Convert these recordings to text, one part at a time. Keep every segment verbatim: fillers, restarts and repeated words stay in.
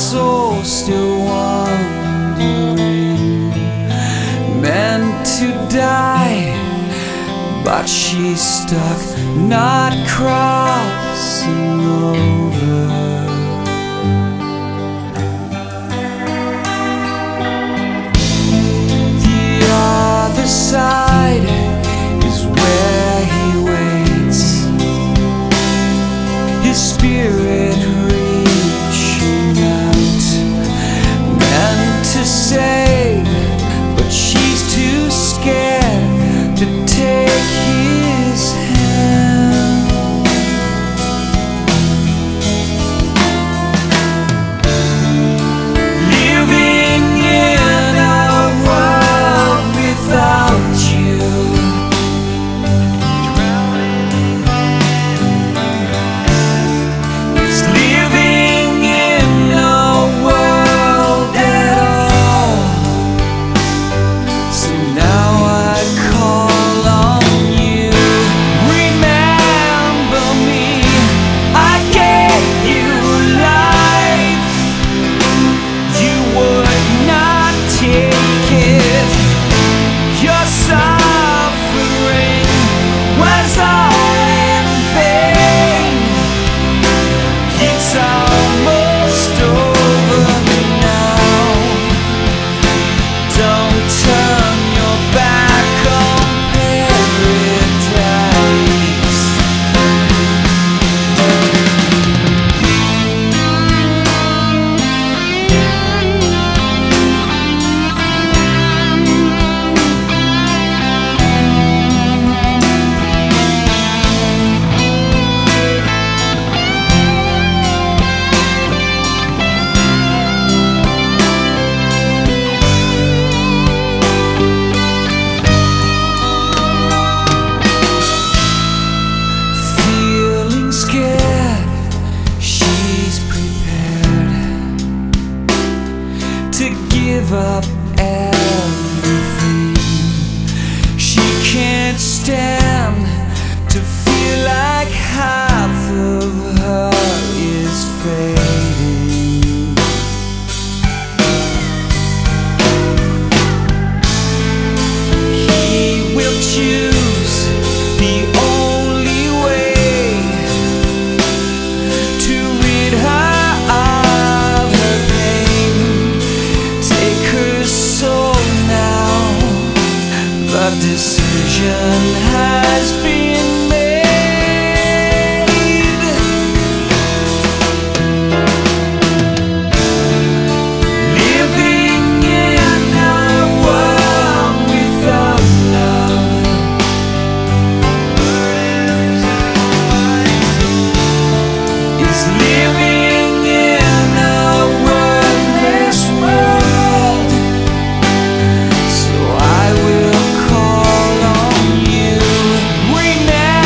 soul still wandering, meant to die, but she's stuck, not crossing over. The other side is where he waits, his spirit reaching out, meant to save, but she's too scared to take his hand. Living in a world without you, is living in no world at all. So now I call on you. Remember me, I gave you life. You would not take it. Your suffering was all in vain. It's almost over now. Don't turn your back on paradise. Feeling scared, she's prepared to give up everything. She can't stand to feel like half of her is fading. He will choose the only way to rid her of her pain, take her soul now. The decision has been made. Living in a world without love, is living in a worthless world. So I will call on you. Remember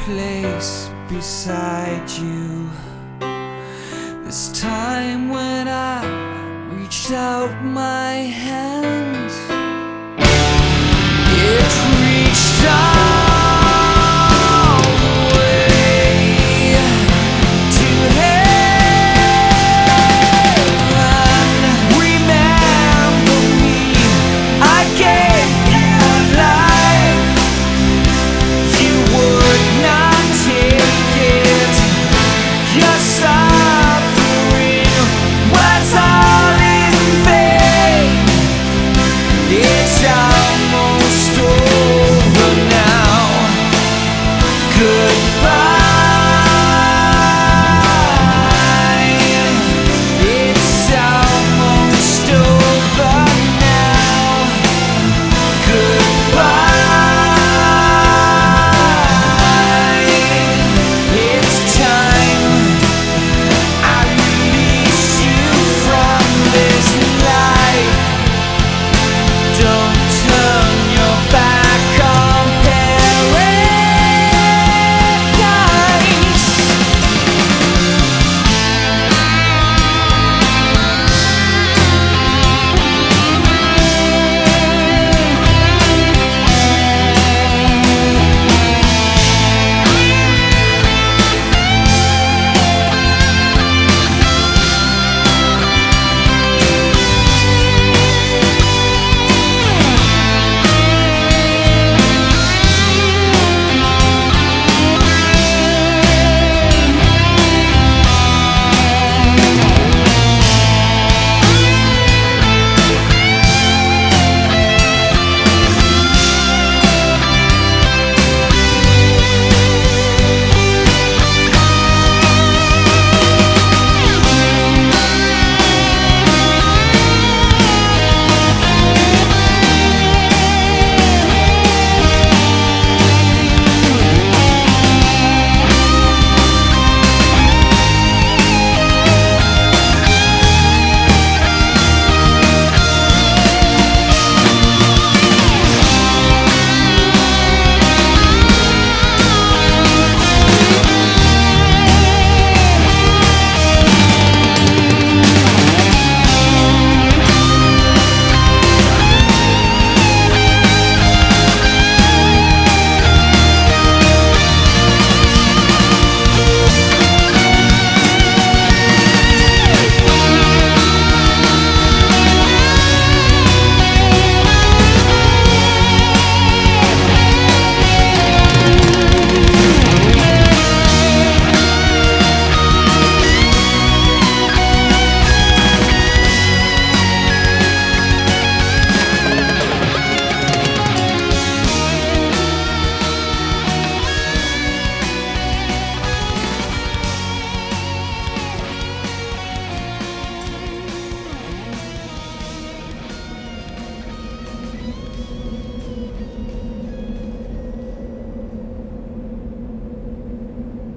place beside you. This time when I reached out my hand,